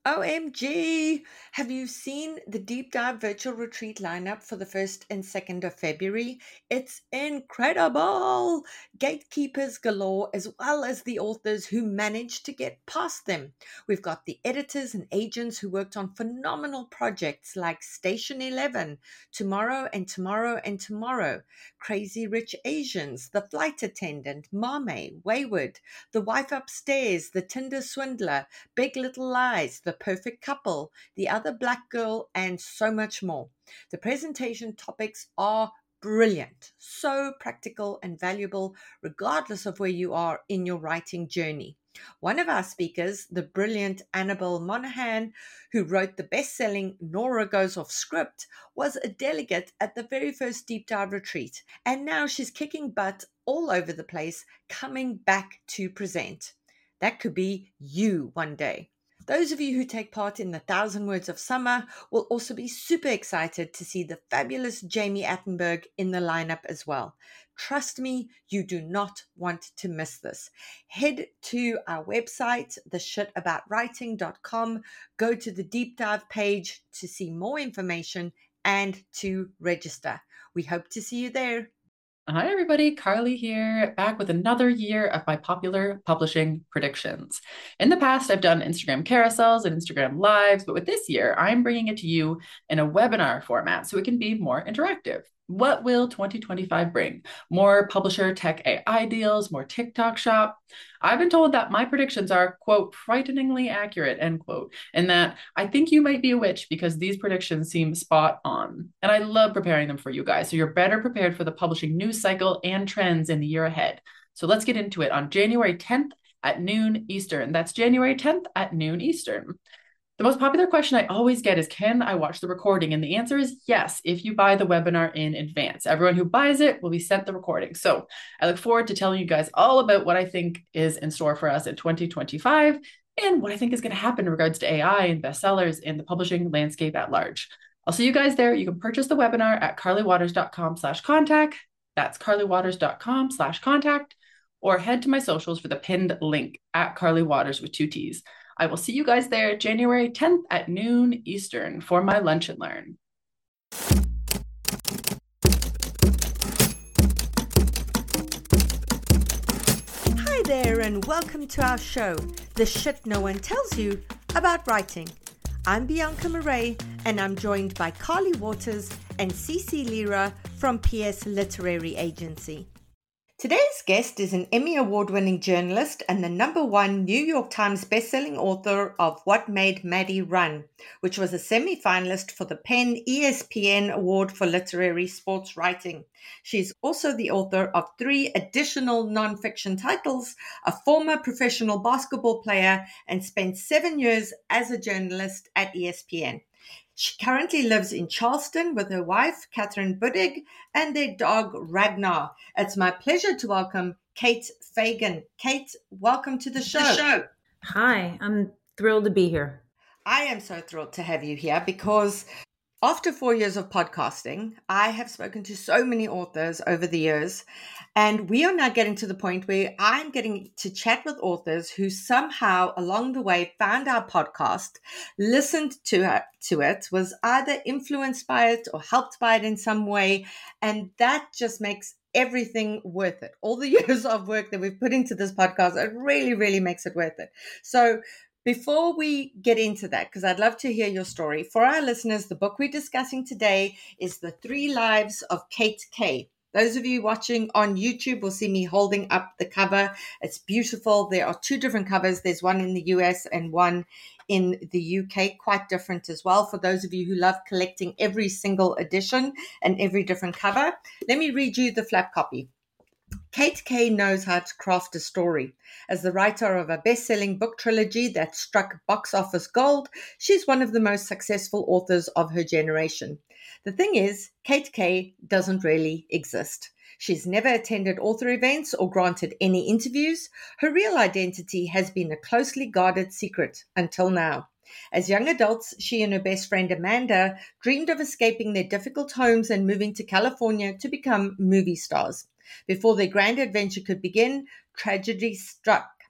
OMG! Have you seen the Deep Dive Virtual Retreat lineup for the 1st and 2nd of February? It's incredible! Gatekeepers galore, as well as the authors who managed to get past them. We've got the editors and agents who worked on phenomenal projects like Station 11, Tomorrow and Tomorrow and Tomorrow, Crazy Rich Asians, The Flight Attendant, Mame, Wayward, The Wife Upstairs, The Tinder Swindler, Big Little Lies, The Perfect Couple, The Other Black Girl, and so much more. The presentation topics are brilliant, so practical and valuable, regardless of where you are in your writing journey. One of our speakers, the brilliant Annabelle Monaghan, who wrote the best-selling Nora Goes Off Script, was a delegate at the very first Deep Dive retreat, and now she's kicking butt all over the place, coming back to present. That could be you one day. Those of you who take part in the 1,000 Words of Summer will also be super excited to see the fabulous Jamie Attenberg in the lineup as well. Trust me, you do not want to miss this. Head to our website, theshitaboutwriting.com, go to the deep dive page to see more information and to register. We hope to see you there. Hi, everybody. Carly here, back with another year of my popular publishing predictions. In the past, I've done Instagram carousels and Instagram lives, but with this year, I'm bringing it to you in a webinar format so it can be more interactive. What will 2025 bring? More publisher tech AI deals, more TikTok shop. I've been told that my predictions are, quote, frighteningly accurate, end quote, and that I think you might be a witch because these predictions seem spot on. And I love preparing them for you guys, so you're better prepared for the publishing news cycle and trends in the year ahead. So let's get into it on January 10th at noon Eastern. That's January 10th at noon Eastern. The most popular question I always get is, can I watch the recording? And the answer is yes, if you buy the webinar in advance. Everyone who buys it will be sent the recording. So I look forward to telling you guys all about what I think is in store for us in 2025 and what I think is going to happen in regards to AI and bestsellers in the publishing landscape at large. I'll see you guys there. You can purchase the webinar at carlywaters.com/contact. That's carlywaters.com/contact, or head to my socials for the pinned link at Carly Waters with 2 T's. I will see you guys there January 10th at noon Eastern for my Lunch and Learn. Hi there, and welcome to our show, The Shit No One Tells You About Writing. I'm Bianca Murray, and I'm joined by Carly Waters and Cece Lira from PS Literary Agency. Today's guest is an Emmy Award-winning journalist and the #1 New York Times bestselling author of What Made Maddie Run, which was a semi-finalist for the PEN ESPN Award for Literary Sports Writing. She's also the author of 3 additional nonfiction titles, a former professional basketball player, and spent 7 years as a journalist at ESPN. She currently lives in Charleston with her wife, Catherine Buddig, and their dog, Ragnar. It's my pleasure to welcome Kate Fagan. Kate, welcome to the show. Hi, I'm thrilled to be here. I am so thrilled to have you here because after 4 years of podcasting, I have spoken to so many authors over the years, and we are now getting to the point where I'm getting to chat with authors who somehow along the way found our podcast, listened to it, was either influenced by it or helped by it in some way, and that just makes everything worth it. All the years of work that we've put into this podcast, it really, really makes it worth it. So before we get into that, because I'd love to hear your story, for our listeners, the book we're discussing today is The 3 Lives of Kate K. Those of you watching on YouTube will see me holding up the cover. It's beautiful. There are 2 different covers. There's one in the US and one in the UK, quite different as well. For those of you who love collecting every single edition and every different cover, let me read you the flap copy. Kate K knows how to craft a story. As the writer of a best-selling book trilogy that struck box office gold, she's one of the most successful authors of her generation. The thing is, Kate K doesn't really exist. She's never attended author events or granted any interviews. Her real identity has been a closely guarded secret until now. As young adults, she and her best friend Amanda dreamed of escaping their difficult homes and moving to California to become movie stars. Before their grand adventure could begin, tragedy struck.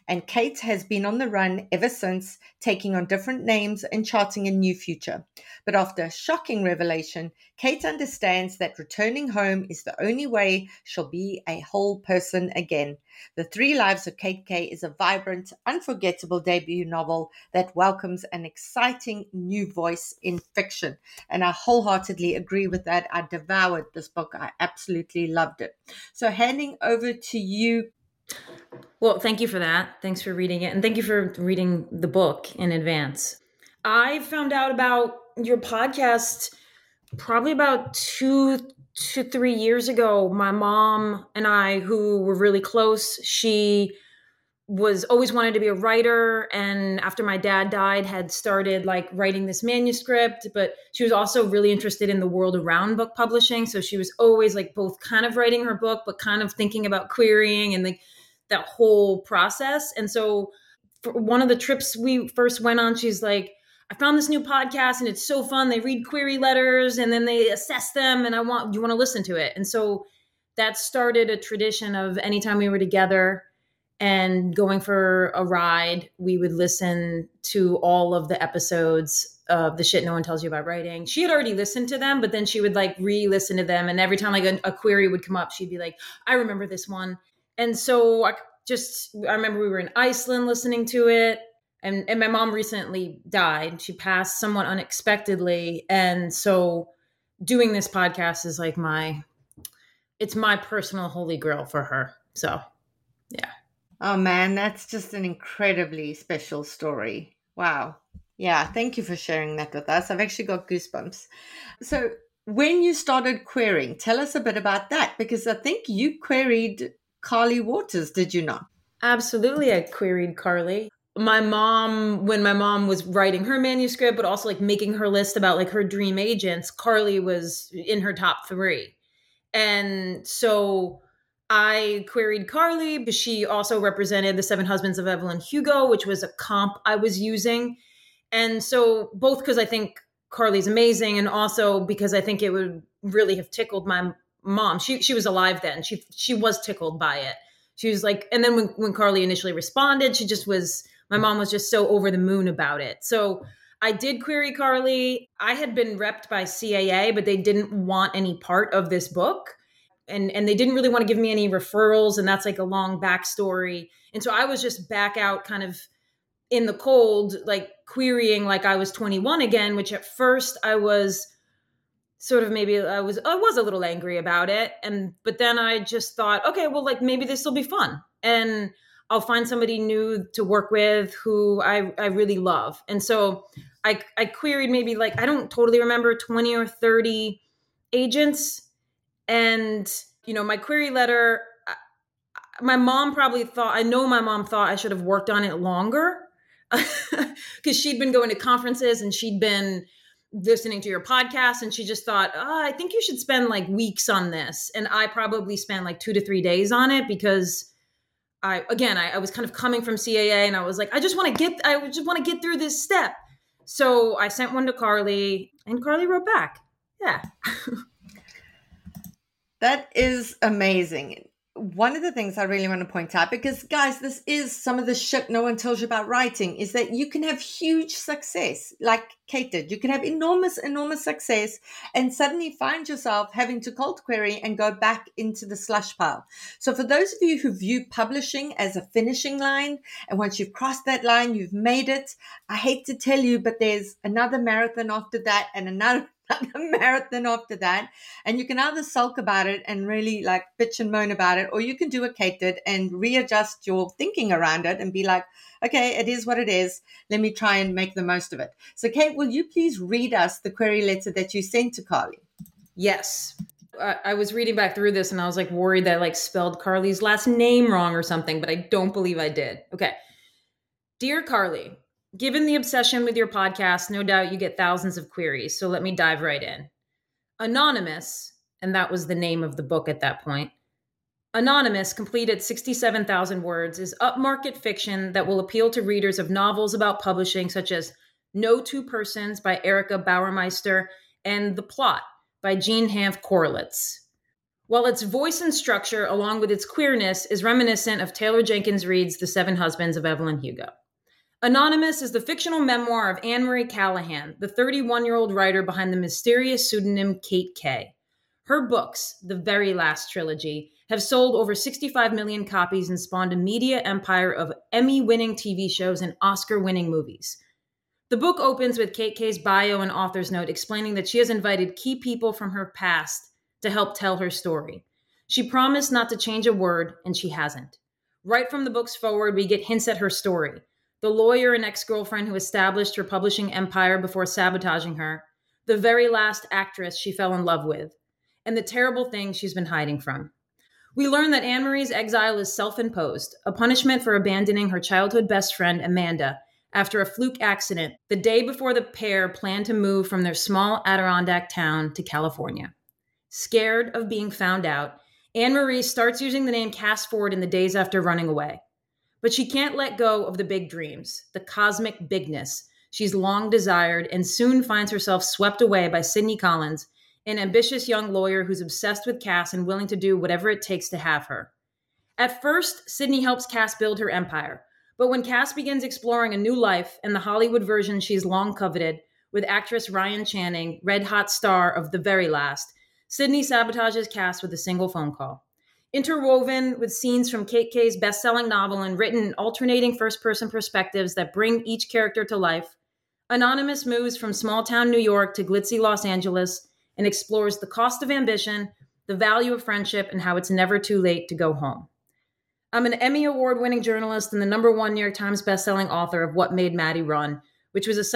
And Kate has been on the run ever since, taking on different names and charting a new future. But after a shocking revelation, Kate understands that returning home is the only way she'll be a whole person again. The Three Lives of Kate K is a vibrant, unforgettable debut novel that welcomes an exciting new voice in fiction. And I wholeheartedly agree with that. I devoured this book. I absolutely loved it. So handing over to you. Well, thank you for that. Thanks for reading it. And thank you for reading the book in advance. I found out about your podcast probably about 2 to 3 years ago. My mom and I, who were really close, she was always wanted to be a writer, and after my dad died had started like writing this manuscript, but she was also really interested in the world around book publishing, so she was always like both kind of writing her book but kind of thinking about querying and like that whole process. And so for one of the trips we first went on, she's like, I found this new podcast and it's so fun. They read query letters and then they assess them, and do you want to listen to it? And so that started a tradition of anytime we were together and going for a ride, we would listen to all of the episodes of The Shit No One Tells You About Writing. She had already listened to them, but then she would like re-listen to them. And every time like a query would come up, she'd be like, I remember this one. And so I remember we were in Iceland listening to it. And my mom recently died. She passed somewhat unexpectedly. And so doing this podcast is like it's my personal holy grail for her. So, yeah. Oh man, that's just an incredibly special story. Wow. Yeah, thank you for sharing that with us. I've actually got goosebumps. So when you started querying, tell us a bit about that, because I think you queried Carly Waters, did you not? Absolutely, I queried Carly. When my mom was writing her manuscript, but also like making her list about like her dream agents, Carly was in her top 3. And so I queried Carly because she also represented The Seven Husbands of Evelyn Hugo, which was a comp I was using. And so both because I think Carly's amazing, and also because I think it would really have tickled my mom. She was alive then. She was tickled by it. She was like, and then when Carly initially responded, my mom was just so over the moon about it. So I did query Carly. I had been repped by CAA, but they didn't want any part of this book. And they didn't really want to give me any referrals. And that's like a long backstory. And so I was just back out kind of in the cold, like querying like I was 21 again, which at first I was sort of I was a little angry about it. But then I just thought, okay, well, like maybe this will be fun. And I'll find somebody new to work with who I really love. And so I queried maybe like, I don't totally remember, 20 or 30 agents. And, my query letter, my mom thought I should have worked on it longer because she'd been going to conferences and she'd been listening to your podcast, and she just thought, I think you should spend like weeks on this. And I probably spent like 2 to 3 days on it because I was kind of coming from CAA and I was like, I just want to get through this step. So I sent one to Carly and Carly wrote back. Yeah. That is amazing. One of the things I really want to point out, because guys, this is some of the shit no one tells you about writing, is that you can have huge success like Kate did. You can have enormous, enormous success and suddenly find yourself having to cold query and go back into the slush pile. So for those of you who view publishing as a finishing line, and once you've crossed that line, you've made it, I hate to tell you, but there's another marathon after that and another marathon after that, and you can either sulk about it and really like bitch and moan about it, or you can do what Kate did and readjust your thinking around it and be like, okay, it is what it is, let me try and make the most of it. So Kate, will you please read us the query letter that you sent to Carly? Yes. I was reading back through this and I was like worried that I like spelled Carly's last name wrong or something, but I don't believe I did. Okay. Dear Carly, given the obsession with your podcast, no doubt you get thousands of queries, so let me dive right in. Anonymous, and that was the name of the book at that point, Anonymous, complete at 67,000 words, is upmarket fiction that will appeal to readers of novels about publishing such as No Two Persons by Erica Bauermeister and The Plot by Jean Hanff Korelitz. while its voice and structure, along with its queerness, is reminiscent of Taylor Jenkins Reid's The Seven Husbands of Evelyn Hugo. Anonymous is the fictional memoir of Anne Marie Callahan, the 31-year-old writer behind the mysterious pseudonym Kate K. Her books, the Very Last trilogy, have sold over 65 million copies and spawned a media empire of Emmy-winning TV shows and Oscar-winning movies. The book opens with Kate K's bio and author's note explaining that she has invited key people from her past to help tell her story. She promised not to change a word, and she hasn't. Right from the book's forward, we get hints at her story. The lawyer and ex-girlfriend who established her publishing empire before sabotaging her, the very last actress she fell in love with, and the terrible things she's been hiding from. We learn that Anne Marie's exile is self-imposed, a punishment for abandoning her childhood best friend, Amanda, after a fluke accident the day before the pair planned to move from their small Adirondack town to California. Scared of being found out, Anne Marie starts using the name Cass Ford in the days after running away. But she can't let go of the big dreams, the cosmic bigness she's long desired, and soon finds herself swept away by Sydney Collins, an ambitious young lawyer who's obsessed with Cass and willing to do whatever it takes to have her. At first, Sydney helps Cass build her empire, but when Cass begins exploring a new life and the Hollywood version she's long coveted, with actress Ryan Channing, red-hot star of The Very Last, Sydney sabotages Cass with a single phone call. Interwoven with scenes from Kate K's best-selling novel and written in alternating first-person perspectives that bring each character to life, Anonymous moves from small-town New York to glitzy Los Angeles and explores the cost of ambition, the value of friendship, and how it's never too late to go home. I'm an Emmy Award-winning journalist and the #1 New York Times bestselling author of What Made Maddie Run, which was a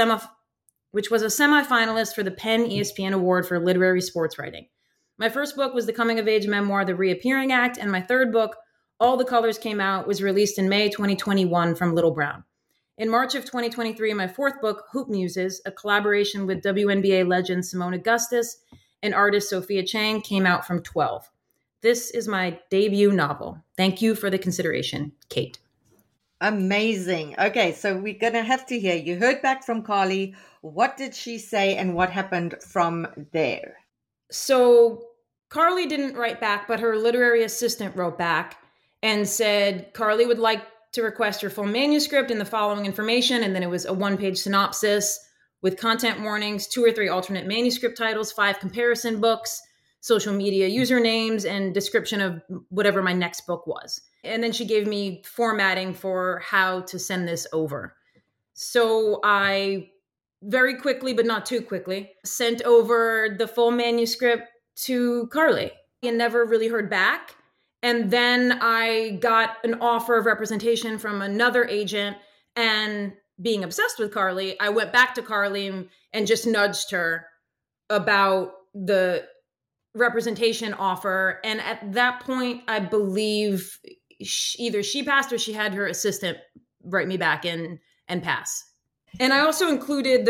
semifinalist for the PEN ESPN Award for Literary Sports Writing. My first book was the coming-of-age memoir, The Reappearing Act, and my third book, All the Colors Came Out, was released in May 2021 from Little Brown. In March of 2023, my fourth book, Hoop Muses, a collaboration with WNBA legend Simone Augustus and artist Sophia Chang, came out from 12. This is my debut novel. Thank you for the consideration, Kate. Amazing. Okay, so we're going to have to hear. You heard back from Carly. What did she say and what happened from there? So Carly didn't write back, but her literary assistant wrote back and said Carly would like to request her full manuscript and the following information. And then it was a 1-page synopsis with content warnings, 2 or 3 alternate manuscript titles, 5 comparison books, social media usernames, and description of whatever my next book was. And then she gave me formatting for how to send this over. So I very quickly, but not too quickly, sent over the full manuscript to Carly and never really heard back. And then I got an offer of representation from another agent, and being obsessed with Carly, I went back to Carly and just nudged her about the representation offer. And at that point, I believe either she passed or she had her assistant write me back and pass. And I also included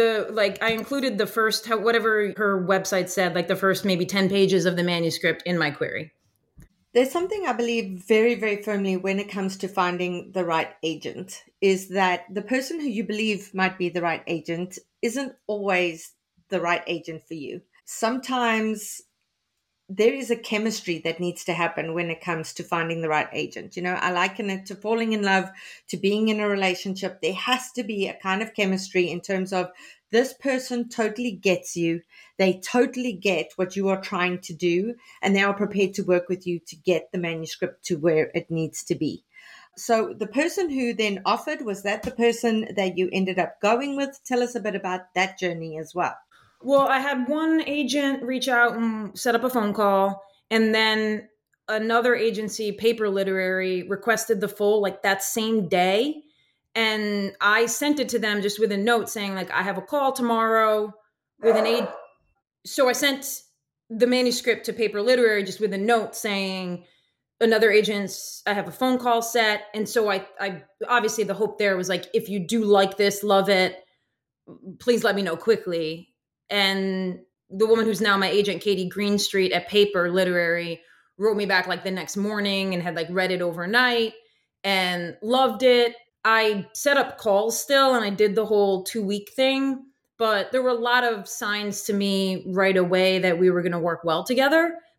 the first, whatever her website said, like the first maybe 10 pages of the manuscript in my query. There's something I believe very, very firmly when it comes to finding the right agent is that the person who you believe might be the right agent isn't always the right agent for you. Sometimes there is a chemistry that needs to happen when it comes to finding the right agent. You know, I liken it to falling in love, to being in a relationship. There has to be a kind of chemistry in terms of this person totally gets you. They totally get what you are trying to do, and they are prepared to work with you to get the manuscript to where it needs to be. So the person who then offered, was that the person that you ended up going with? Tell us a bit about that journey as well. Well, I had one agent reach out and set up a phone call, and then another agency, Paper Literary, requested the full, that same day. And I sent it to them just with a note saying, I have a call tomorrow with an agent. So I sent the manuscript to Paper Literary just with a note saying, another agent's, I have a phone call set. And so I obviously the hope there was if you do like this, love it, please let me know quickly. And the woman who's now my agent, Katie Greenstreet at Paper Literary, wrote me back the next morning and had read it overnight and loved it. I set up calls still and I did the whole 2-week thing, but there were a lot of signs to me right away that we were going to work well together.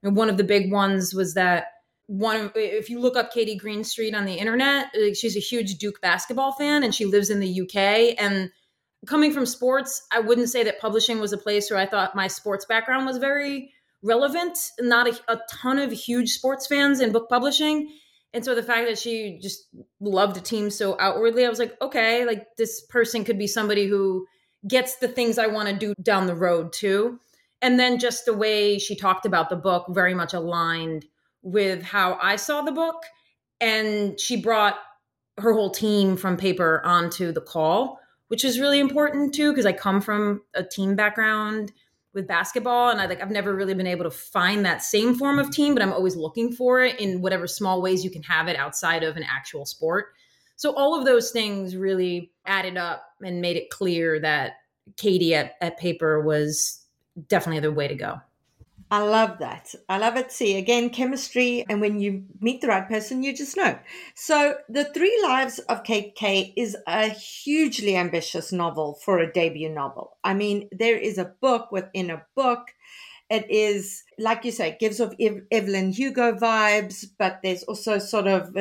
And one of the big ones was that if you look up Katie Greenstreet on the internet, she's a huge Duke basketball fan and she lives in the UK. And coming from sports, I wouldn't say that publishing was a place where I thought my sports background was very relevant. Not a ton of huge sports fans in book publishing. And so the fact that she just loved a team so outwardly, I was like, okay, like this person could be somebody who gets the things I want to do down the road too. And then just the way she talked about the book very much aligned with how I saw the book. And she brought her whole team from paper onto the call, which is really important too, because I come from a team background with basketball, and I've never really been able to find that same form of team, but I'm always looking for it in whatever small ways you can have it outside of an actual sport. So all of those things really added up and made it clear that Katie at Paper was definitely the way to go. I love that. I love it. See, again, chemistry. And when you meet the right person, you just know. So The Three Lives of Kate Kay is a hugely ambitious novel for a debut novel. I mean, there is a book within a book. It is, like you say, it gives off Evelyn Hugo vibes, but there's also sort of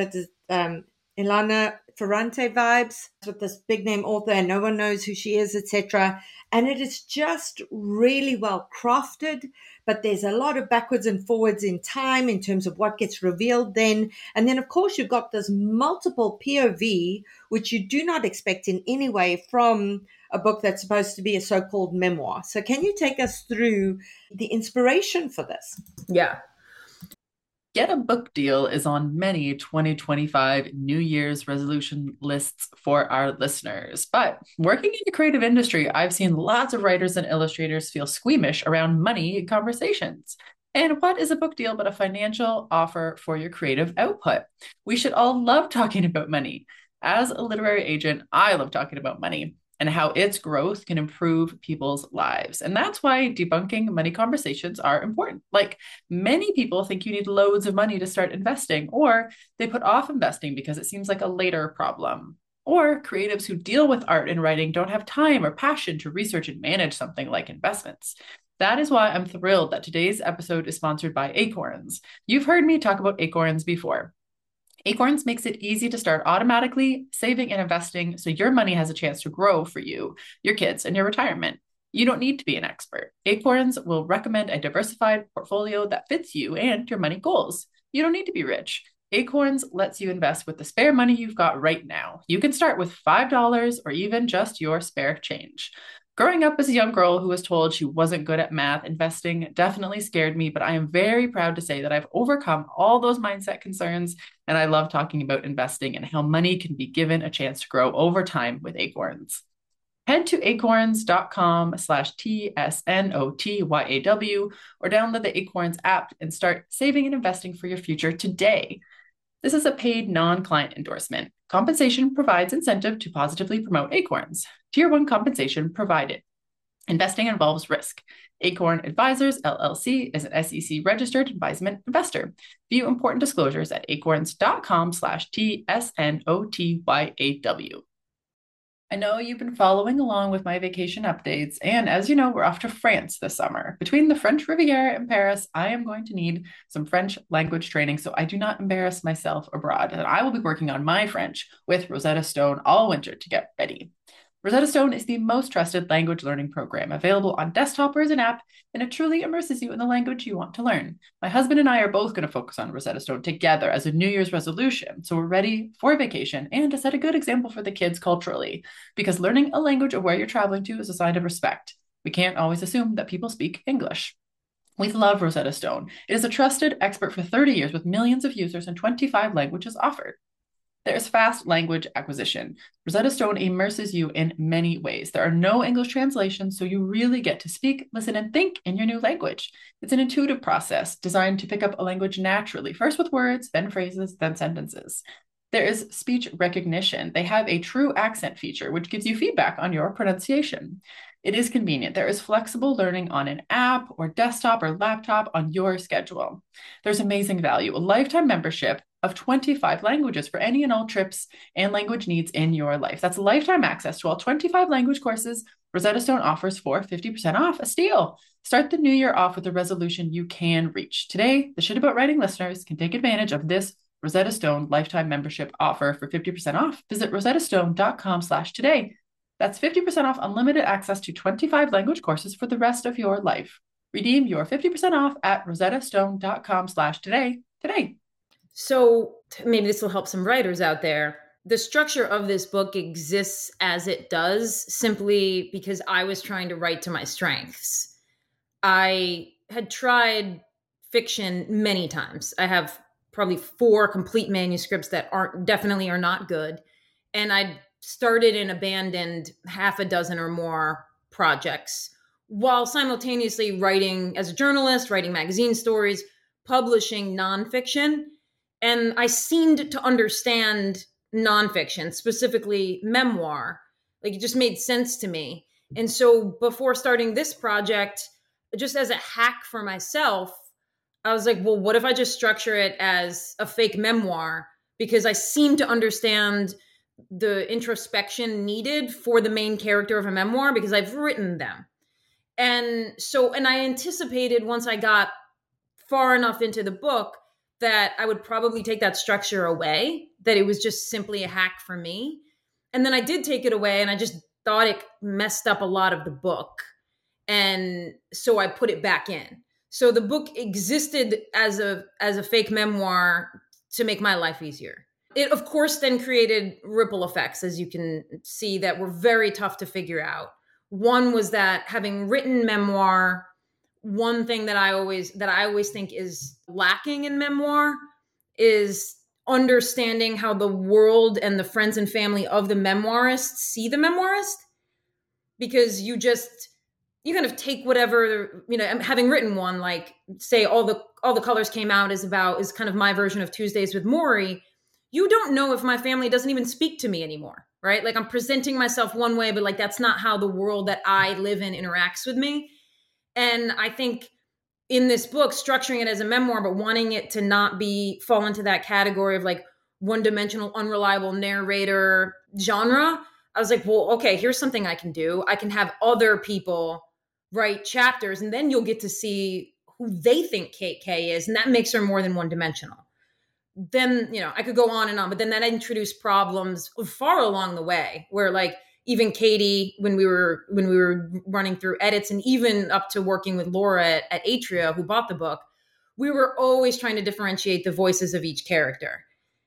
Elena Ferrante vibes with this big name author and no one knows who she is, etc. And it is just really well crafted, but there's a lot of backwards and forwards in time in terms of what gets revealed then. And then, of course, you've got this multiple POV, which you do not expect in any way from a book that's supposed to be a so-called memoir. So can you take us through the inspiration for this? Yeah. Get a Book Deal is on many 2025 New Year's resolution lists for our listeners. But working in the creative industry, I've seen lots of writers and illustrators feel squeamish around money conversations. And what is a book deal but a financial offer for your creative output? We should all love talking about money. As a literary agent, I love talking about money and how its growth can improve people's lives. And that's why debunking money conversations are important. Like, many people think you need loads of money to start investing, or they put off investing because it seems like a later problem. Or creatives who deal with art and writing don't have time or passion to research and manage something like investments. That is why I'm thrilled that today's episode is sponsored by Acorns. You've heard me talk about Acorns before. Acorns makes it easy to start automatically saving and investing so your money has a chance to grow for you, your kids, and your retirement. You don't need to be an expert. Acorns will recommend a diversified portfolio that fits you and your money goals. You don't need to be rich. Acorns lets you invest with the spare money you've got right now. You can start with $5 or even just your spare change. Growing up as a young girl who was told she wasn't good at math, investing definitely scared me, but I am very proud to say that I've overcome all those mindset concerns, and I love talking about investing and how money can be given a chance to grow over time with Acorns. Head to acorns.com/TSNOTYAW or download the Acorns app and start saving and investing for your future today. This is a paid non-client endorsement. Compensation provides incentive to positively promote Acorns. Tier 1 compensation provided. Investing involves risk. Acorn Advisors, LLC is an SEC registered investment investor. View important disclosures at acorns.com/TSNOTYAW. I know you've been following along with my vacation updates, and as you know, we're off to France this summer. Between the French Riviera and Paris, I am going to need some French language training so I do not embarrass myself abroad. And I will be working on my French with Rosetta Stone all winter to get ready. Rosetta Stone is the most trusted language learning program available on desktop or as an app, and it truly immerses you in the language you want to learn. My husband and I are both going to focus on Rosetta Stone together as a New Year's resolution, so we're ready for vacation and to set a good example for the kids culturally, because learning a language of where you're traveling to is a sign of respect. We can't always assume that people speak English. We love Rosetta Stone. It is a trusted expert for 30 years with millions of users and 25 languages offered. There's fast language acquisition. Rosetta Stone immerses you in many ways. There are no English translations, so you really get to speak, listen, and think in your new language. It's an intuitive process designed to pick up a language naturally, first with words, then phrases, then sentences. There is speech recognition. They have a true accent feature, which gives you feedback on your pronunciation. It is convenient. There is flexible learning on an app or desktop or laptop on your schedule. There's amazing value, a lifetime membership of 25 languages for any and all trips and language needs in your life. That's lifetime access to all 25 language courses Rosetta Stone offers for 50% off. A steal. Start the new year off with a resolution you can reach. Today, the Shit About Writing listeners can take advantage of this Rosetta Stone lifetime membership offer for 50% off. Visit rosettastone.com/today. That's 50% off unlimited access to 25 language courses for the rest of your life. Redeem your 50% off at rosettastone.com/today today. So maybe this will help some writers out there. The structure of this book exists as it does simply because I was trying to write to my strengths. I had tried fiction many times. I have probably 4 complete manuscripts that definitely are not good. And I started and abandoned half a dozen or more projects while simultaneously writing as a journalist, writing magazine stories, publishing nonfiction. And I seemed to understand nonfiction, specifically memoir. Like, it just made sense to me. And so before starting this project, just as a hack for myself, I was like, well, what if I just structure it as a fake memoir? Because I seem to understand the introspection needed for the main character of a memoir because I've written them. And I anticipated once I got far enough into the book that I would probably take that structure away, that it was just simply a hack for me. And then I did take it away, and I just thought it messed up a lot of the book. And so I put it back in. So the book existed as a fake memoir to make my life easier. It, of course, then created ripple effects, as you can see, that were very tough to figure out. One was that having written memoir, one thing that I always think is lacking in memoir is understanding how the world and the friends and family of the memoirist see the memoirist. Because you kind of take whatever, having written one, like say all the colors came out is kind of my version of Tuesdays with Morrie. You don't know if my family doesn't even speak to me anymore, right? Like, I'm presenting myself one way, but like that's not how the world that I live in interacts with me. And I think in this book, structuring it as a memoir, but wanting it to not fall into that category of like one-dimensional, unreliable narrator genre, I was like, well, okay, here's something I can do. I can have other people write chapters, and then you'll get to see who they think Kate Kay is, and that makes her more than one-dimensional. Then, I could go on and on, but then that introduced problems far along the way where, like, even Katie, when we were running through edits, and even up to working with Laura at Atria, who bought the book, we were always trying to differentiate the voices of each character,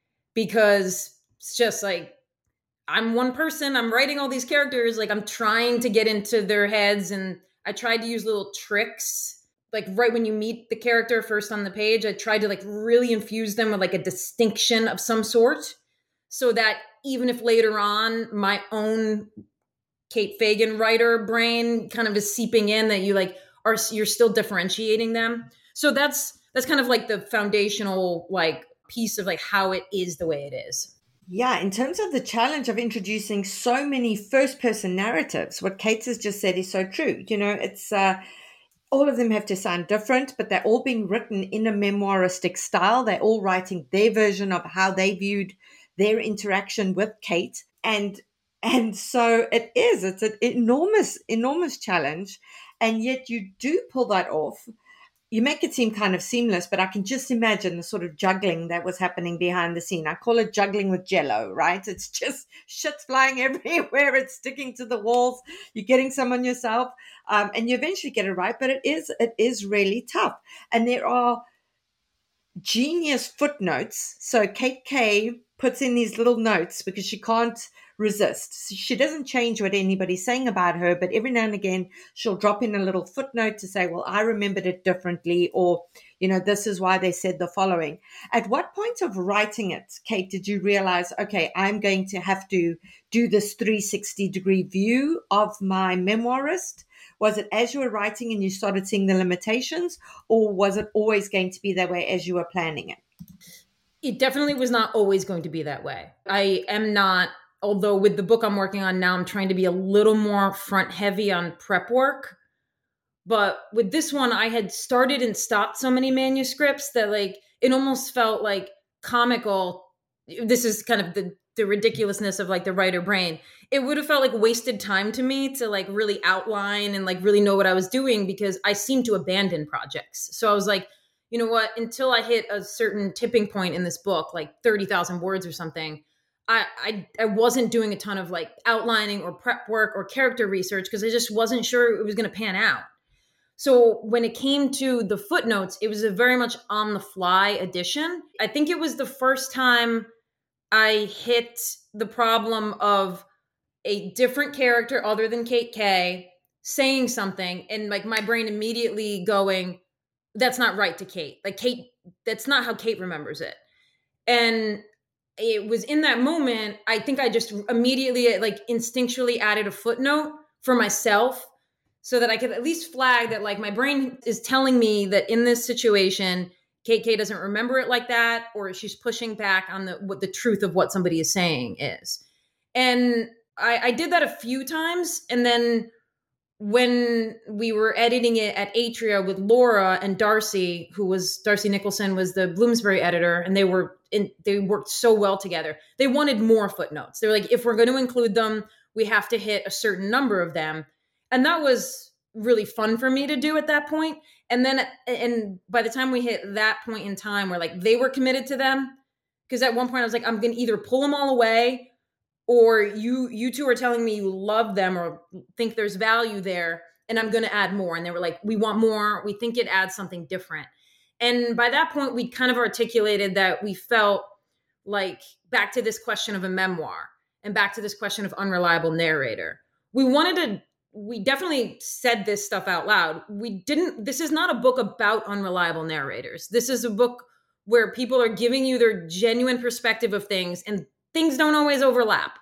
because it's just like, I'm one person, I'm writing all these characters, like I'm trying to get into their heads, and I tried to use little tricks. Like right when you meet the character first on the page, I tried to like really infuse them with like a distinction of some sort, so that even if later on my own Kate Fagan writer brain kind of is seeping in, that you're still differentiating them. So that's kind of like the foundational like piece of like how it is the way it is. Yeah, in terms of the challenge of introducing so many first-person narratives, what Kate has just said is so true. It's all of them have to sound different, but they're all being written in a memoiristic style. They're all writing their version of how they viewed their interaction with Kate. And so it's an enormous challenge. And yet you do pull that off. You make it seem kind of seamless, but I can just imagine the sort of juggling that was happening behind the scene. I call it juggling with Jell-O, right? It's just shit flying everywhere. It's sticking to the walls. You're getting some on yourself, and you eventually get it right. But it is really tough. And there are genius footnotes. So Kate Kay puts in these little notes because she can't resist. She doesn't change what anybody's saying about her, but every now and again she'll drop in a little footnote to say, well, I remembered it differently, or, this is why they said the following. At what point of writing it, Kate, did you realize, okay, I'm going to have to do this 360-degree view of my memoirist? Was it as you were writing and you started seeing the limitations, or was it always going to be that way as you were planning it? It definitely was not always going to be that way. I am not, although with the book I'm working on now, I'm trying to be a little more front heavy on prep work. But with this one, I had started and stopped so many manuscripts that like it almost felt like comical. This is kind of the ridiculousness of like the writer brain. It would have felt like wasted time to me to like really outline and like really know what I was doing, because I seemed to abandon projects. So I was like, you know what, until I hit a certain tipping point in this book, like 30,000 words or something, I wasn't doing a ton of like outlining or prep work or character research because I just wasn't sure it was going to pan out. So when it came to the footnotes, it was a very much on the fly addition. I think it was the first time I hit the problem of a different character other than Kate Kay saying something and like my brain immediately going, that's not right to Kate. Like Kate, that's not how Kate remembers it. And it was in that moment, I think I just immediately like instinctually added a footnote for myself so that I could at least flag that like my brain is telling me that in this situation, KK doesn't remember it like that, or she's pushing back on what the truth of what somebody is saying is. And I did that a few times. And then when we were editing it at Atria with Laura and Darcy, Darcy Nicholson was the Bloomsbury editor, and they worked so well together. They wanted more footnotes. They were like, if we're going to include them, we have to hit a certain number of them. And that was really fun for me to do at that point. And then, and by the time we hit that point in time where like they were committed to them, because at one point I was like, I'm going to either pull them all away, or you two are telling me you love them or think there's value there, and I'm going to add more. And they were like, we want more. We think it adds something different. And by that point, we kind of articulated that we felt like, back to this question of a memoir and back to this question of unreliable narrator, we definitely said this stuff out loud. This is not a book about unreliable narrators. This is a book where people are giving you their genuine perspective of things, and things don't always overlap.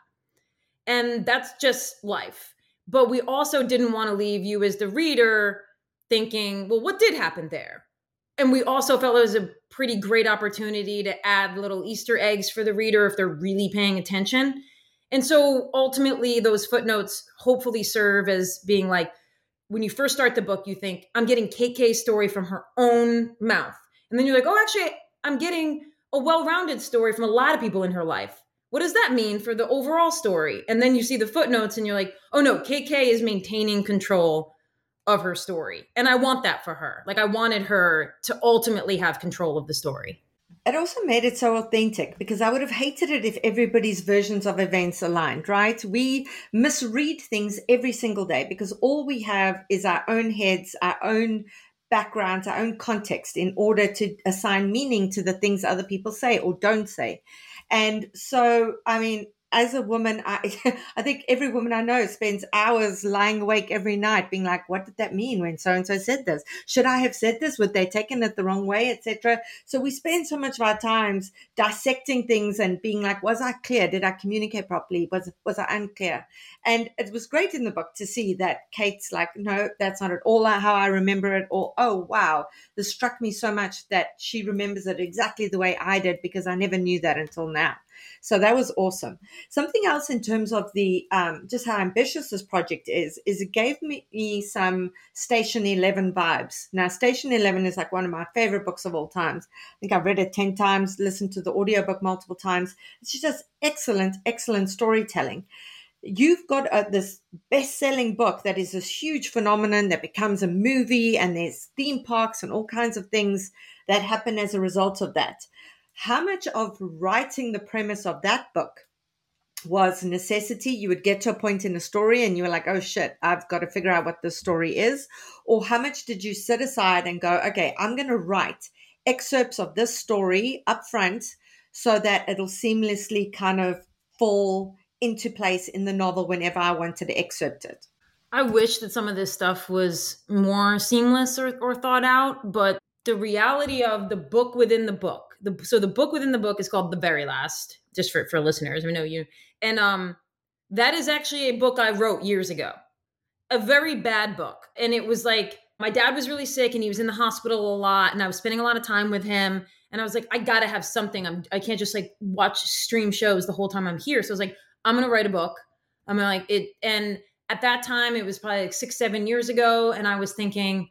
And that's just life. But we also didn't want to leave you as the reader thinking, well, what did happen there? And we also felt it was a pretty great opportunity to add little Easter eggs for the reader if they're really paying attention. And so ultimately, those footnotes hopefully serve as being like, when you first start the book, you think, I'm getting KK's story from her own mouth. And then you're like, oh, actually, I'm getting a well-rounded story from a lot of people in her life. What does that mean for the overall story? And then you see the footnotes and you're like, oh no, KK is maintaining control of her story. And I want that for her. Like I wanted her to ultimately have control of the story. It also made it so authentic, because I would have hated it if everybody's versions of events aligned, right? We misread things every single day because all we have is our own heads, our own backgrounds, our own context in order to assign meaning to the things other people say or don't say. And so, I mean, as a woman, I think every woman I know spends hours lying awake every night being like, what did that mean when so-and-so said this? Should I have said this? Would they taken it the wrong way, etc.? So we spend so much of our times dissecting things and being like, was I clear? Did I communicate properly? Was I unclear? And it was great in the book to see that Kate's like, no, that's not at all how I remember it. Or, oh, wow, this struck me so much that she remembers it exactly the way I did, because I never knew that until now. So that was awesome. Something else in terms of the just how ambitious this project is it gave me some Station 11 vibes. Now, Station 11 is like one of my favorite books of all times. I think I've read it 10 times, listened to the audiobook multiple times. It's just excellent, excellent storytelling. You've got this best-selling book that is this huge phenomenon that becomes a movie, and there's theme parks and all kinds of things that happen as a result of that. How much of writing the premise of that book was necessity? You would get to a point in the story and you were like, oh shit, I've got to figure out what this story is. Or how much did you sit aside and go, okay, I'm going to write excerpts of this story up front so that it'll seamlessly kind of fall into place in the novel whenever I wanted to excerpt it? I wish that some of this stuff was more seamless or thought out, but the reality of the book within the book. So the book within the book is called The Very Last, just for listeners. I know you. And that is actually a book I wrote years ago. A very bad book. And it was like My dad was really sick and he was in the hospital a lot, and I was spending a lot of time with him. And I was like, I gotta have something. I can't just like watch stream shows the whole time I'm here. So I was like, I'm gonna write a book. I'm gonna like it. And at that time, it was probably like 6-7 years ago, and I was thinking,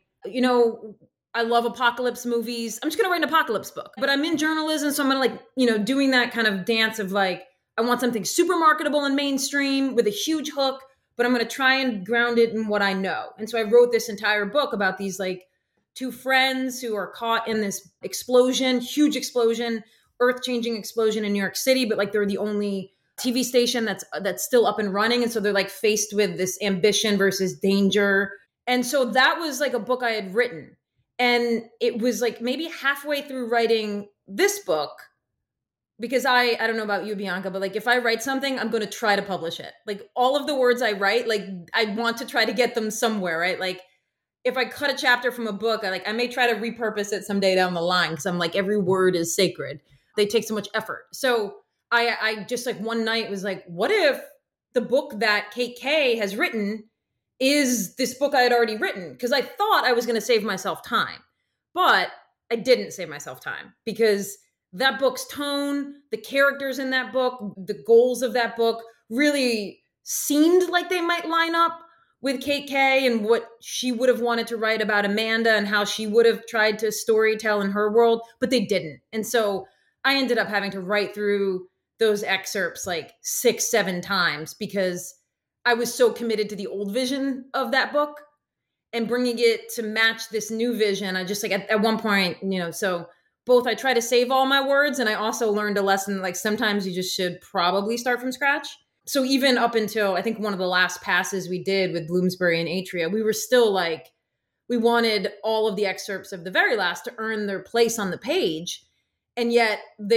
I love apocalypse movies. I'm just gonna write an apocalypse book. But I'm in journalism, so I'm gonna like, doing that kind of dance of like, I want something super marketable and mainstream with a huge hook, but I'm going to try and ground it in what I know. And so I wrote this entire book about these like two friends who are caught in this explosion, huge explosion, earth-changing explosion in New York City, but like they're the only TV station that's still up and running. And so they're like faced with this ambition versus danger. And so that was like a book I had written. And it was like maybe halfway through writing this book, because I don't know about you, Bianca, but like if I write something, I'm going to try to publish it. Like all of the words I write, like I want to try to get them somewhere, right? Like if I cut a chapter from a book, I may try to repurpose it someday down the line, because I'm like, every word is sacred. They take so much effort. So I just like one night was like, what if the book that Kate Kay has written is this book I had already written? Because I thought I was going to save myself time, but I didn't save myself time, because that book's tone, the characters in that book, the goals of that book really seemed like they might line up with Kate Kay and what she would have wanted to write about Amanda and how she would have tried to storytell in her world, but they didn't. And so I ended up having to write through those excerpts like 6-7 times, because I was so committed to the old vision of that book and bringing it to match this new vision. I just like at one point, so both I try to save all my words, and I also learned a lesson, like sometimes you just should probably start from scratch. So even up until I think one of the last passes we did with Bloomsbury and Atria, we were still like, we wanted all of the excerpts of the very last to earn their place on the page. And yet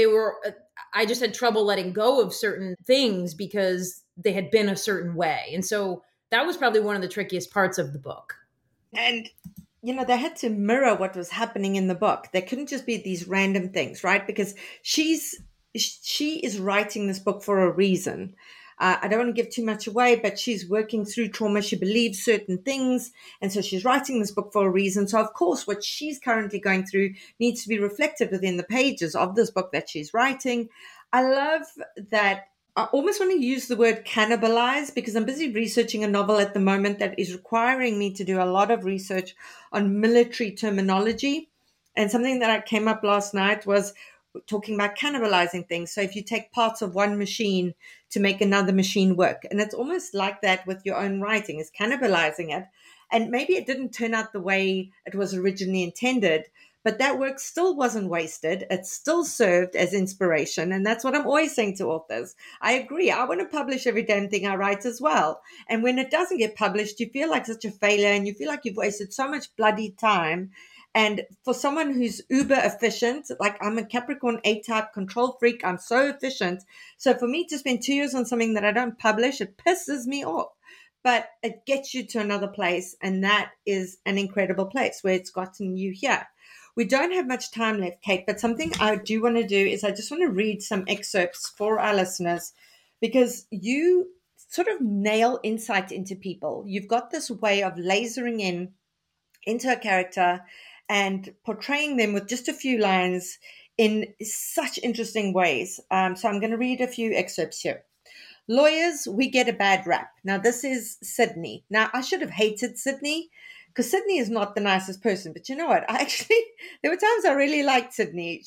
I just had trouble letting go of certain things because they had been a certain way. And so that was probably one of the trickiest parts of the book. And they had to mirror what was happening in the book. They couldn't just be these random things, right? Because she is writing this book for a reason. I don't want to give too much away, but she's working through trauma. She believes certain things. And so she's writing this book for a reason. So, of course, what she's currently going through needs to be reflected within the pages of this book that she's writing. I love that. I almost want to use the word cannibalize, because I'm busy researching a novel at the moment that is requiring me to do a lot of research on military terminology. And something that I came up last night was talking about cannibalizing things. So if you take parts of one machine to make another machine work, and it's almost like that with your own writing, is cannibalizing it. And maybe it didn't turn out the way it was originally intended, but that work still wasn't wasted. It still served as inspiration. And that's what I'm always saying to authors. I agree. I want to publish every damn thing I write as well. And when it doesn't get published, you feel like such a failure and you feel like you've wasted so much bloody time. And for someone who's uber efficient, like I'm a Capricorn A-type control freak, I'm so efficient. So for me to spend 2 years on something that I don't publish, it pisses me off. But it gets you to another place. And that is an incredible place where it's gotten you here. We don't have much time left, Kate, but something I do want to do is I just want to read some excerpts for our listeners, because you sort of nail insight into people. You've got this way of lasering into a character and portraying them with just a few lines in such interesting ways. So I'm going to read a few excerpts here. Lawyers, we get a bad rap. Now, this is Sydney. Now, I should have hated Sydney, because Sydney is not the nicest person. But you know what? There were times I really liked Sydney.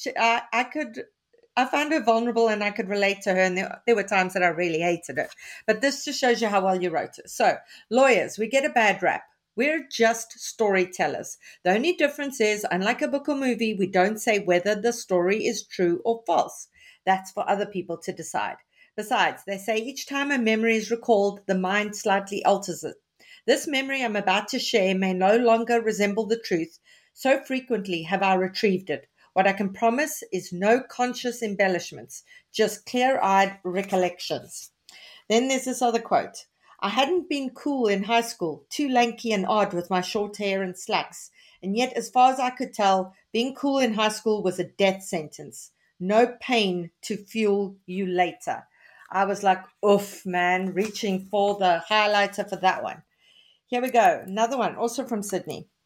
I found her vulnerable and I could relate to her. And there were times that I really hated her. But this just shows you how well you wrote it. So, lawyers, we get a bad rap. We're just storytellers. The only difference is, unlike a book or movie, we don't say whether the story is true or false. That's for other people to decide. Besides, they say each time a memory is recalled, the mind slightly alters it. This memory I'm about to share may no longer resemble the truth. So frequently have I retrieved it. What I can promise is no conscious embellishments, just clear-eyed recollections. Then there's this other quote. I hadn't been cool in high school, too lanky and odd with my short hair and slacks. And yet, as far as I could tell, being cool in high school was a death sentence. No pain to fuel you later. I was like, oof, man, reaching for the highlighter for that one. Here we go. Another one, also from Sydney.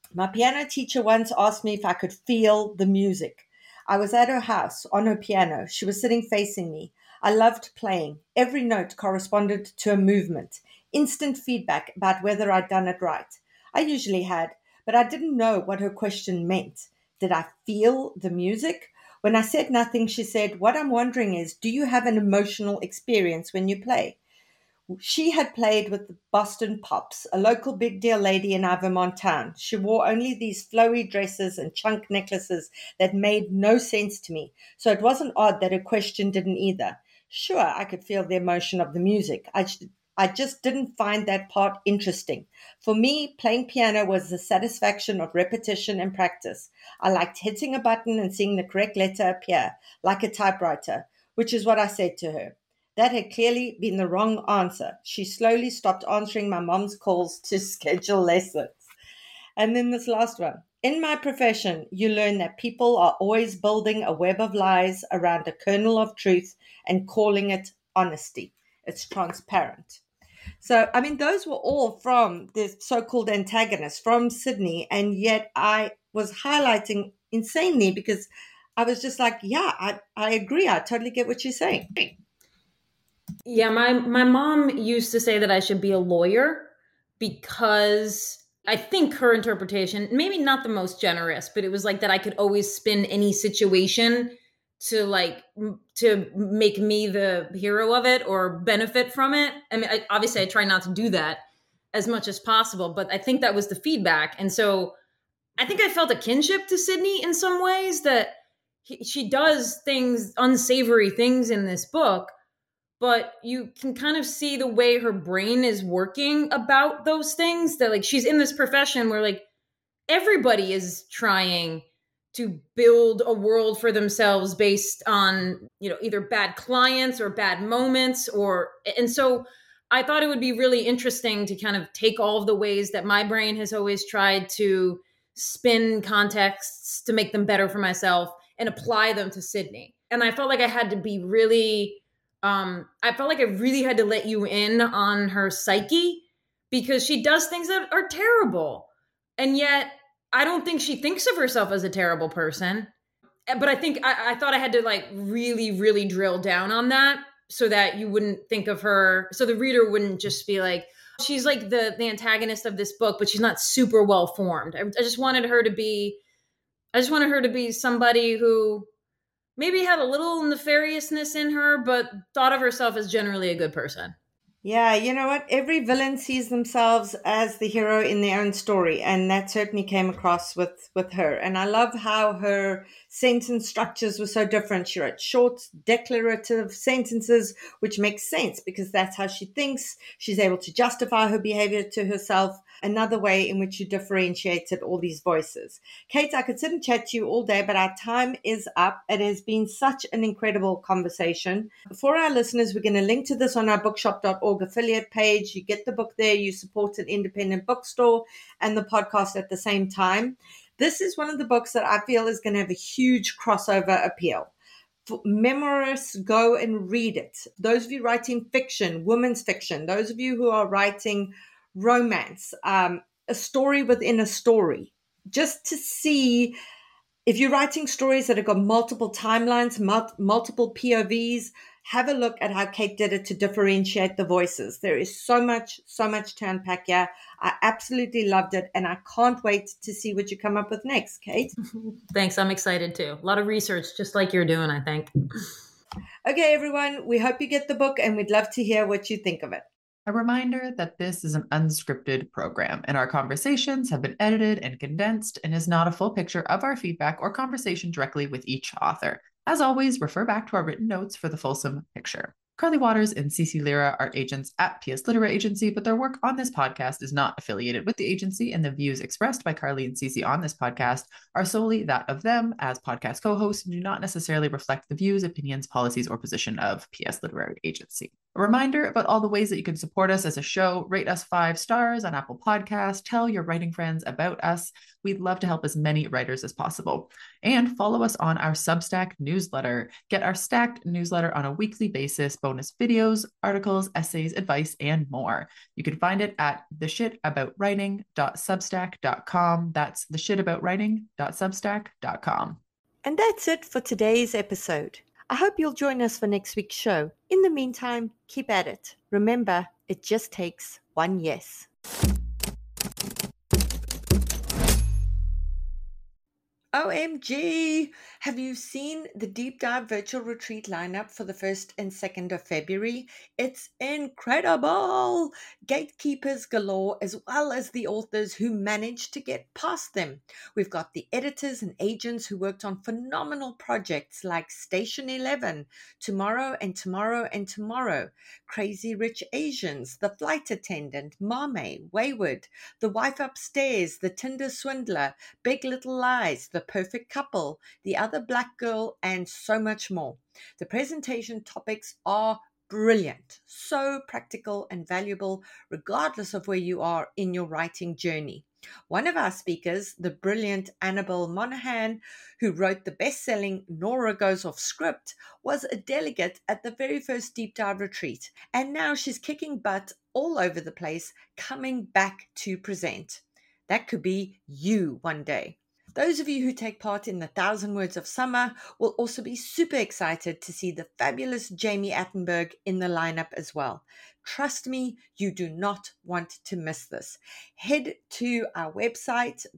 My piano teacher once asked me if I could feel the music. I was at her house on her piano. She was sitting facing me. I loved playing. Every note corresponded to a movement, instant feedback about whether I'd done it right. I usually had, but I didn't know what her question meant. Did I feel the music? When I said nothing, she said, "What I'm wondering is, do you have an emotional experience when you play?" She had played with the Boston Pops, a local big deal lady in our Vermont town. She wore only these flowy dresses and chunk necklaces that made no sense to me, so it wasn't odd that her question didn't either. Sure, I could feel the emotion of the music. I just didn't find that part interesting. For me, playing piano was the satisfaction of repetition and practice. I liked hitting a button and seeing the correct letter appear, like a typewriter, which is what I said to her. That had clearly been the wrong answer. She slowly stopped answering my mom's calls to schedule lessons. And then this last one. In my profession, you learn that people are always building a web of lies around a kernel of truth and calling it honesty. It's transparent. So, I mean, those were all from the so called antagonist from Sydney. And yet I was highlighting insanely because I was just like, yeah, I agree. I totally get what you're saying. Yeah, my mom used to say that I should be a lawyer because I think her interpretation, maybe not the most generous, but it was like that I could always spin any situation to make me the hero of it or benefit from it. I mean, obviously I try not to do that as much as possible, but I think that was the feedback. And so I think I felt a kinship to Sydney in some ways that she does things, unsavory things in this book, but you can kind of see the way her brain is working about those things, that like she's in this profession where like everybody is trying to build a world for themselves based on, either bad clients or bad moments, and so I thought it would be really interesting to kind of take all of the ways that my brain has always tried to spin contexts to make them better for myself and apply them to Sydney. And I felt like I had to be really I felt like I really had to let you in on her psyche because she does things that are terrible. And yet I don't think she thinks of herself as a terrible person. But I think I thought I had to like really, really drill down on that so that you wouldn't think of her. So the reader wouldn't just be like, she's like the antagonist of this book, but she's not super well formed. I just wanted her to be somebody who maybe had a little nefariousness in her, but thought of herself as generally a good person. Yeah, you know what? Every villain sees themselves as the hero in their own story, and that certainly came across with her. And I love how her sentence structures were so different. She wrote short, declarative sentences, which makes sense because that's how she thinks. She's able to justify her behavior to herself. Another way in which you differentiated all these voices. Kate, I could sit and chat to you all day, but our time is up. It has been such an incredible conversation. For our listeners, we're going to link to this on our bookshop.org affiliate page. You get the book there, you support an independent bookstore and the podcast at the same time. This is one of the books that I feel is going to have a huge crossover appeal. For memoirists, go and read it. Those of you writing fiction, women's fiction, those of you who are writing romance, a story within a story, just to see if you're writing stories that have got multiple timelines, multiple POVs, have a look at how Kate did it to differentiate the voices. There is so much to unpack here. I absolutely loved it, and I can't wait to see what you come up with next, Kate. Thanks. I'm excited too. A lot of research, just like you're doing, I think. Okay, everyone, we hope you get the book, and we'd love to hear what you think of it. A reminder that this is an unscripted program and our conversations have been edited and condensed and is not a full picture of our feedback or conversation directly with each author. As always, refer back to our written notes for the fulsome picture. Carly Waters and Cece Lira are agents at PS Literary Agency, but their work on this podcast is not affiliated with the agency, and the views expressed by Carly and Cece on this podcast are solely that of them as podcast co-hosts and do not necessarily reflect the views, opinions, policies, or position of PS Literary Agency. A reminder about all the ways that you can support us as a show: rate us 5 stars on Apple Podcasts, tell your writing friends about us. We'd love to help as many writers as possible. And follow us on our Substack newsletter. Get our stacked newsletter on a weekly basis, bonus videos, articles, essays, advice, and more. You can find it at theshitaboutwriting.substack.com. That's theshitaboutwriting.substack.com. And that's it for today's episode. I hope you'll join us for next week's show. In the meantime, keep at it. Remember, it just takes one yes. OMG! Have you seen the Deep Dive Virtual Retreat lineup for the 1st and 2nd of February? It's incredible! Gatekeepers galore, as well as the authors who managed to get past them. We've got the editors and agents who worked on phenomenal projects like Station 11, Tomorrow and Tomorrow and Tomorrow, Crazy Rich Asians, The Flight Attendant, Mame, Wayward, The Wife Upstairs, The Tinder Swindler, Big Little Lies, The Perfect Couple, The Other Black Girl, and so much more. The presentation topics are brilliant, so practical and valuable, regardless of where you are in your writing journey. One of our speakers, the brilliant Annabelle Monaghan, who wrote the best-selling Nora Goes Off Script, was a delegate at the very first Deep Dive retreat, and now she's kicking butt all over the place, coming back to present. That could be you one day. Those of you who take part in the 1,000 Words of Summer will also be super excited to see the fabulous Jamie Attenberg in the lineup as well. Trust me, you do not want to miss this. Head to our website,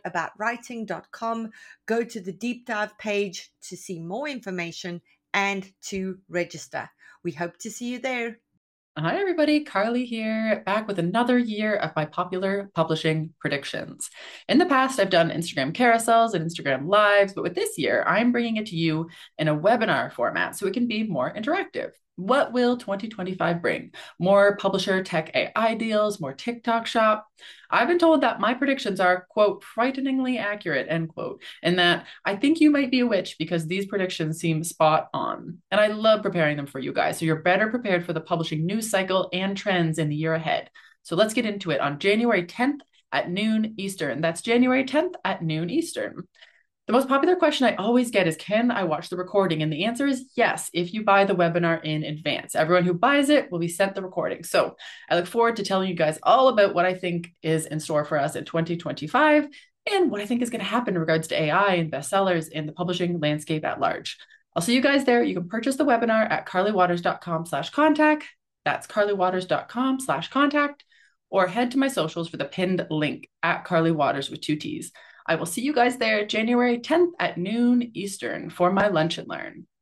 theshitaboutwriting.com, go to the deep dive page to see more information and to register. We hope to see you there. Hi, everybody. Carly here, back with another year of my popular publishing predictions. In the past, I've done Instagram carousels and Instagram lives, but with this year, I'm bringing it to you in a webinar format so it can be more interactive. What will 2025 bring? More publisher tech AI deals, more TikTok shop? I've been told that my predictions are, quote, frighteningly accurate, end quote, and that I think you might be a witch because these predictions seem spot on. And I love preparing them for you guys, so you're better prepared for the publishing news cycle and trends in the year ahead. So let's get into it on January 10th at noon Eastern. That's January 10th at noon Eastern. The most popular question I always get is, can I watch the recording? And the answer is yes, if you buy the webinar in advance. Everyone who buys it will be sent the recording. So I look forward to telling you guys all about what I think is in store for us in 2025 and what I think is going to happen in regards to AI and bestsellers in the publishing landscape at large. I'll see you guys there. You can purchase the webinar at carlywaters.com/contact. That's carlywaters.com/contact, or head to my socials for the pinned link at Carly Waters with 2 T's. I will see you guys there January 10th at noon Eastern for my Lunch and Learn.